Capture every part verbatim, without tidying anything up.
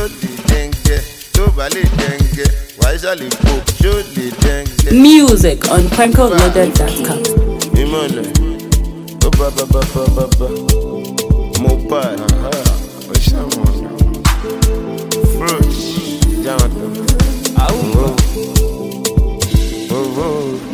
lè dẹ́ngẹ́, tó bá lè dẹ́ngẹ́, wàá ṣàlè kó, ṣó lè dẹ́ngẹ́. Music on prankle loaded dot com. Ìmọ̀lẹ̀, ó bá bá bá bá bá bá, mo bá ẹ̀. Ó ṣàmọ̀ fruit, jáwọn tó. Àwùrọ̀, owó,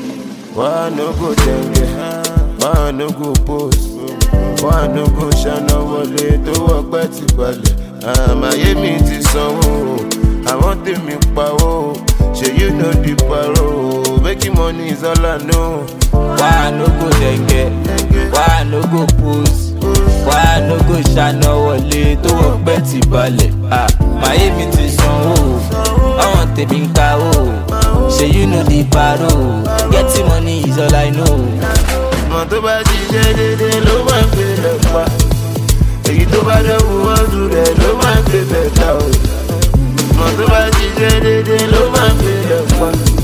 wàá no go dẹ́ngẹ́, wàá no go post. Wàá no go ṣáná wọlé tó wọ́pẹ́ ti balẹ̀. Àmàyé mi ti sanwó, àwọn tèmi pawó. Ṣé you know the paro? Making money is all I know. Wàá no go dẹ̀ngẹ̀, wàá no go post. Wàá no go ṣáná wọlé tó wọ́pẹ́ ti balẹ̀. Àmàyé mi ti sanwó, àwọn tèmi ń kawó. Ṣé you know the paro? Getting money is all I know. Mọ̀ tó bá jíjẹ́ dédé ló máa ń gbé lẹ́pa. Èyí tó bá dẹ́wù ọdún rẹ̀ ló máa ń gbé bẹ̀ta o. Mọ̀ tó bá jíjẹ́ dédé ló máa ń gbé lẹ́pa.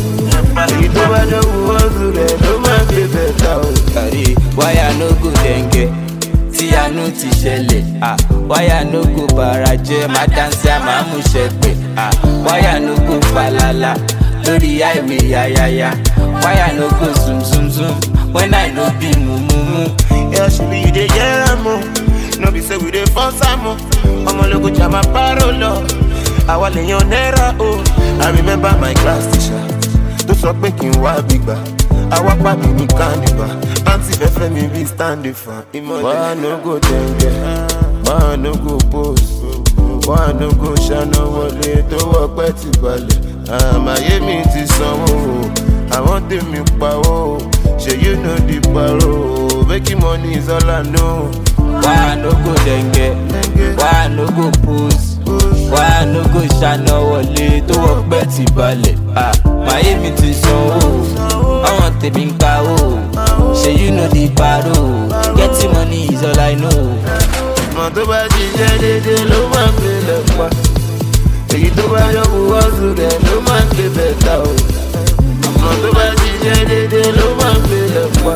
Èyí tó bá dẹ́wù ọdún rẹ̀ ló máa ń gbé bẹ̀ta o. Kàrí wáyà no go dẹ̀ngẹ̀ tí àánú ti ṣẹlẹ̀. Wáyà no go bàrà jẹ́ má dáńsí àmà mú ṣẹ̀pẹ̀. Wáyà no go falala lórí àìwé yáyáyá. Wáyà no go zoom zoom zoom. When I no be mumu, yeah, she be the yellow. No be say we the force amo. Omo logo jama parolo. Àwa lèyàn náírà o. I remember my class teacher. Tó sọ pé kí n wá gbígbà. Àwa pàdé ní carnival. Aunty fẹ́fẹ́ mi bí standing fan. Wàá no go dẹ̀ngẹ̀, wàá no go post. Wàá no go ṣáná wọlé tó wọ́pẹ́ ti balẹ̀. Àmàyé mi ti sanwó, àwọn tèmi pawó. Ṣé you know the paro? Making money is all I know. wàá no go dẹ̀ngẹ̀, wàá no go post. Wàá no go ṣáná wọlé tó wọ́pẹ́ ti balẹ̀. Àmàyé mi ti sanwó, àwọn tèmi ń kawó. Ṣé you know the paro? Getting money is all I know. Mọ̀ tó bá jíjẹ́ dédé ló máa ń gbé lẹ́pa. Èyí tó bá yọ̀wù ọ̀sùn rẹ̀ ló máa ń gbé bẹ̀ta o. Mọ̀ tó bá jíjẹ́ dédé ló máa ń gbé lẹ́pa.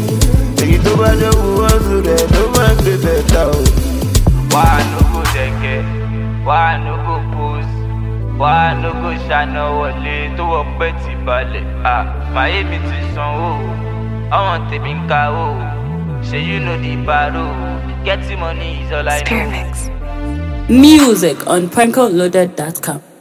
Èyí tó bá yọ̀wù ọ̀sùn rẹ̀ ló máa ń gbé bẹ̀ta o. Wàá no go dẹ̀ngẹ̀, wàá no go post. Wàá no go ṣáná wọlé tó wọ́pẹ́ ti balẹ̀. Àmàyé mi ti sanwó, àwọn tèmi ń kawó. Ṣé you know the paro? Getting money is all I know. Music on prankle loaded dot com.